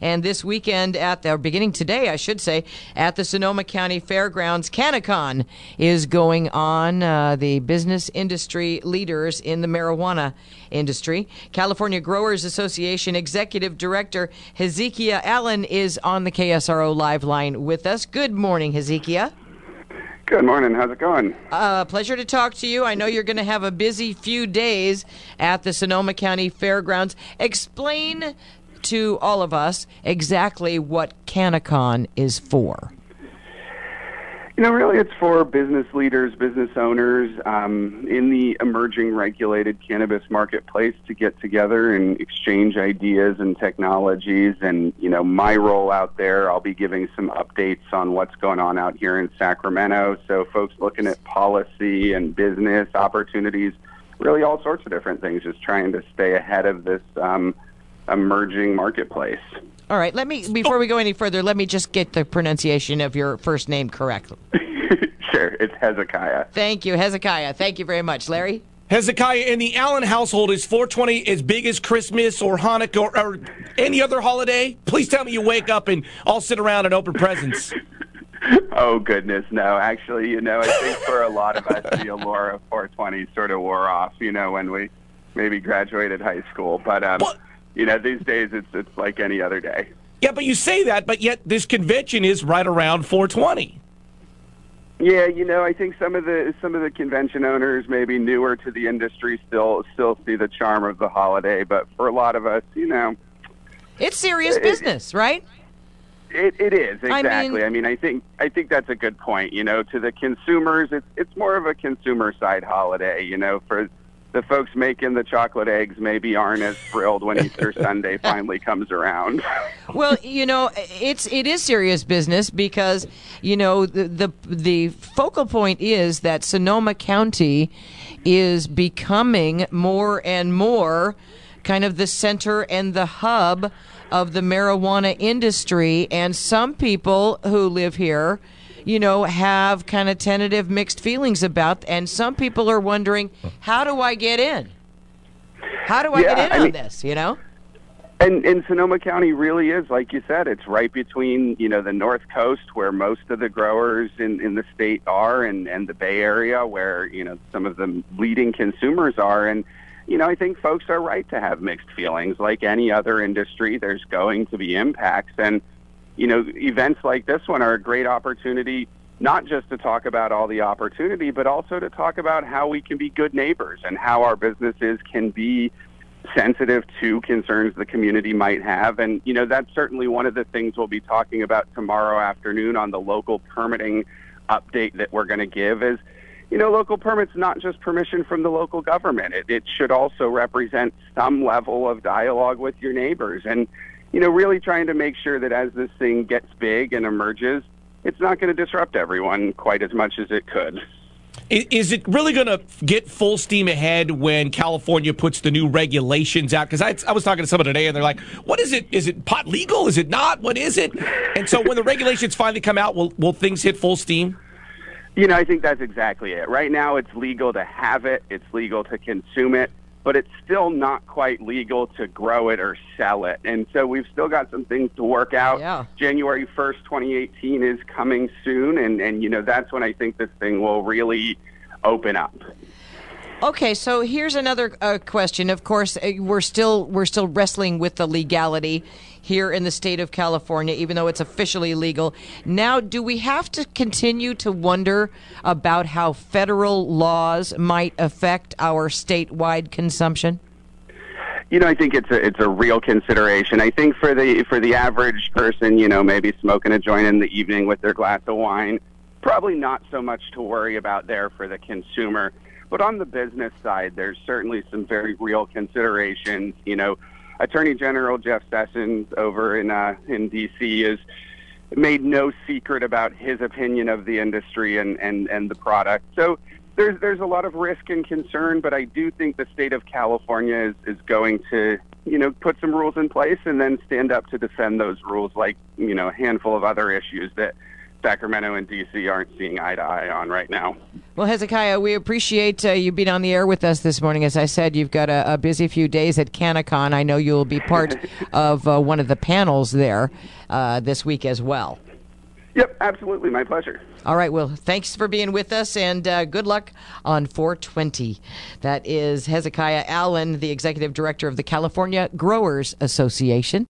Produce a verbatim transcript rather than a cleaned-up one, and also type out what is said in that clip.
And this weekend at the, or beginning today, I should say, at the Sonoma County Fairgrounds, CannaCon is going on. Uh, the business industry leaders in the marijuana industry. California Growers Association Executive Director Hezekiah Allen is on the K S R O Live line with us. Good morning, Hezekiah. Good morning. How's it going? Uh, pleasure to talk to you. I know you're going to have a busy few days at the Sonoma County Fairgrounds. Explain to all of us exactly what CannaCon is for. You know, really it's for business leaders, business owners um, in the emerging regulated cannabis marketplace to get together and exchange ideas and technologies. And, you know, my role out there, I'll be giving some updates on what's going on out here in Sacramento. So folks looking at policy and business opportunities, really all sorts of different things, just trying to stay ahead of this um, emerging marketplace. All right, let me, before we go any further, let me just get the pronunciation of your first name correct. Sure, it's Hezekiah. Thank you, Hezekiah. Thank you very much. Larry? Hezekiah, in the Allen household, is four twenty as big as Christmas or Hanukkah or, or any other holiday? Please tell me you wake up and all sit around and open presents. Oh, goodness, no. Actually, you know, I think for a lot of us, the allure of four twenty sort of wore off, you know, when we maybe graduated high school. But, um, What? you know, these days it's it's like any other day. Yeah, but you say that, but yet this convention is right around four twenty. Yeah, you know, I think some of the some of the convention owners, maybe newer to the industry, still still see the charm of the holiday. But for a lot of us, you know, It's serious it, business, right? It it is exactly. I mean, I mean, I think I think that's a good point. You know, to the consumers, it's it's more of a consumer side holiday. You know, for the folks making the chocolate eggs maybe aren't as thrilled when Easter Sunday finally comes around. Well, you know, it's it is serious business because, you know, the, the the focal point is that Sonoma County is becoming more and more kind of the center and the hub of the marijuana industry, and some people who live here, you know, have kind of tentative mixed feelings about, and some people are wondering, how do I get in? How do I Yeah, get in I on mean- this, you know? And, and Sonoma County really is, like you said, it's right between, you know, the North Coast where most of the growers in, in the state are, and, and the Bay Area where, you know, some of the leading consumers are. And, you know, I think folks are right to have mixed feelings. Like any other industry, there's going to be impacts. And, you know, events like this one are a great opportunity, not just to talk about all the opportunity, but also to talk about how we can be good neighbors and how our businesses can be sensitive to concerns the community might have. And, you know, that's certainly one of the things we'll be talking about tomorrow afternoon on the local permitting update that we're going to give is, you know, local permits, not just permission from the local government. It, it should also represent some level of dialogue with your neighbors. And, you know, really trying to make sure that as this thing gets big and emerges, it's not going to disrupt everyone quite as much as it could. Is it really going to get full steam ahead when California puts the new regulations out? Because I, I was talking to someone today, and they're like, what is it? Is it pot legal? Is it not? What is it? And so when the regulations finally come out, will, will things hit full steam? You know, I think that's exactly it. Right now, it's legal to have it. It's legal to consume it. But it's still not quite legal to grow it or sell it. And so we've still got some things to work out. Yeah. January first, twenty eighteen is coming soon. And, and, you know, that's when I think this thing will really open up. Okay, so here's another uh, question. Of course, uh, we're still we're still wrestling with the legality here in the state of California, even though it's officially legal. Now, do we have to continue to wonder about how federal laws might affect our statewide consumption? You know, I think it's a it's a real consideration. I think for the for the average person, you know, maybe smoking a joint in the evening with their glass of wine, probably not so much to worry about there for the consumer. But on the business side, there's certainly some very real considerations. You know, Attorney General Jeff Sessions over in uh, in D C has made no secret about his opinion of the industry and, and, and the product. So there's there's a lot of risk and concern, but I do think the state of California is, is going to, you know, put some rules in place and then stand up to defend those rules, like, you know, a handful of other issues that Sacramento and D C aren't seeing eye to eye on right now. Well, Hezekiah, we appreciate uh, you being on the air with us this morning. As I said, you've got a, a busy few days at CannaCon. I know you'll be part of uh, one of the panels there uh, this week as well. Yep, absolutely. My pleasure. All right. Well, thanks for being with us, and uh, good luck on four twenty. That is Hezekiah Allen, the Executive Director of the California Growers Association.